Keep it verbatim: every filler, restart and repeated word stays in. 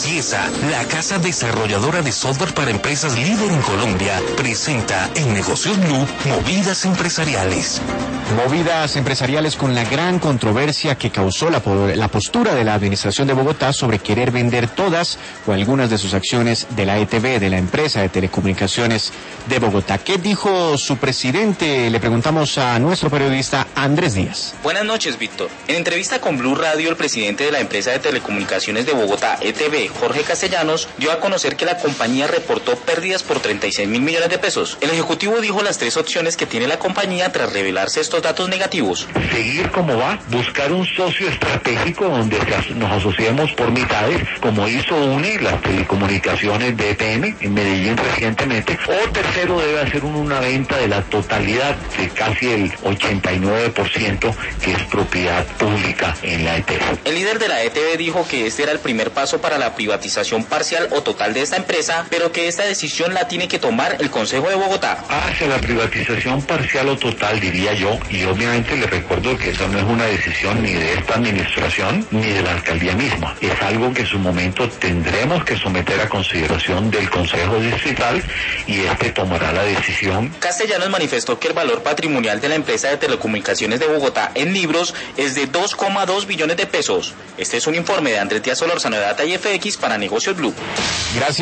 Ciesa, la casa desarrolladora de software para empresas líder en Colombia, presenta en Negocios Blue Movidas Empresariales. Movidas empresariales con la gran controversia que causó la, la postura de la administración de Bogotá sobre querer vender todas o algunas de sus acciones de la E T B, de la empresa de telecomunicaciones de Bogotá. ¿Qué dijo su presidente? Le preguntamos a nuestro periodista Andrés Díaz. Buenas noches, Víctor. En entrevista con Blue Radio, el presidente de la empresa de telecomunicaciones de Bogotá, E T B, Jorge Castellanos, dio a conocer que la compañía reportó pérdidas por treinta y seis mil millones de pesos. El ejecutivo dijo las tres opciones que tiene la compañía tras revelarse estos datos negativos. Seguir como va, buscar un socio estratégico donde nos asociemos por mitades, como hizo UNE, las telecomunicaciones de E T M en Medellín recientemente, o tercero debe hacer una venta de la totalidad de casi el ochenta y nueve por ciento que es propiedad pública en la E T B. El líder de la E T B dijo que este era el primer paso para la privatización parcial o total de esta empresa, pero que esta decisión la tiene que tomar el Consejo de Bogotá. Hacia la privatización parcial o total, diría yo, y obviamente le recuerdo que esa no es una decisión ni de esta administración ni de la alcaldía misma. Es algo que en su momento tendremos que someter a consideración del Consejo Distrital y este tomará la decisión. Castellanos manifestó que el valor patrimonial de la empresa de telecomunicaciones de Bogotá en libros es de dos coma dos billones de pesos. Este es un informe de Andrés Díaz Solórzano de Data y F X para Negocios Blue. Gracias.